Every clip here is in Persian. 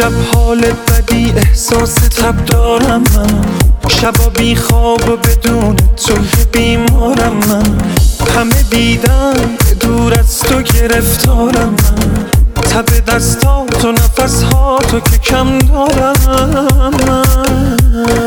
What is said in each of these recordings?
شب حال بدی احساس تب دارم من، شبا بی خواب و بدون تو یه بیمارم من. همه دیدن دور از تو گرفتارم من، تب دستات و نفسهاتو که کم دارم من.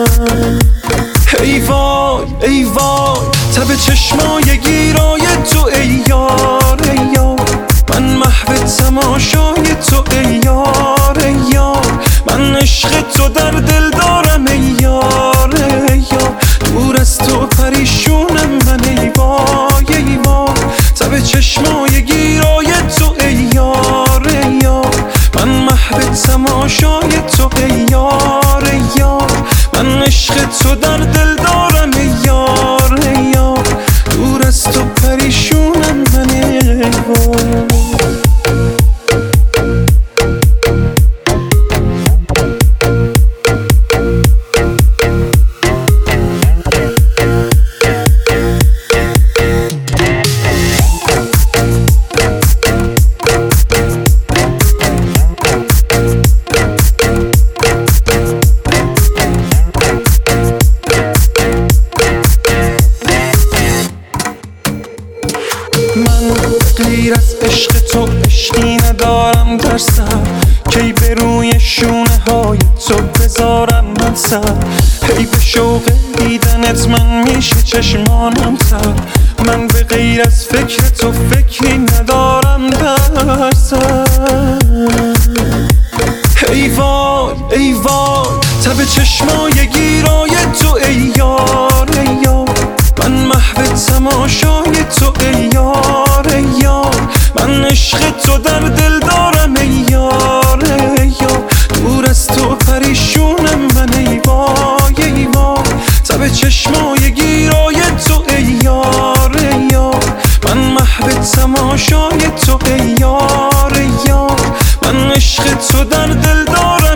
ای وای ای وای تب چشمای گیرای تو ای یار ای یار، من محو تماشای تو ای یار ای یار، من عشق تو در دل دارم ای یار ای یار، دور از تو پریشونم من ای وای ای وای، تب چشمای گیرای تو ای یار ای یار، من محو تماشای تو ای یار ای یار، من عشق تو در دل دارم ای یار ای یار، دور از تو پریشونم من ای وای. من غیر از عشق تو عشقی ندارم در سر، کی به روی شونه های تو بذارم من سر، هی به شوق دیدنت من میشه چشمانم تر، من به غیر از فکر تو فکری ندارم در سر. ای وای ای وای تب چشمای گیرای تو ای یار ای یار، من محو تماشای تو ای یار ای یار، من عشق تو در دل دارم ای یار ای یار، دور از تو پریشونم من ای وای ای وای، تب چشمای گیرای تو ای یار ای یار، من محو تماشای تو ای یار ای یار، من عشق تو در دل دارم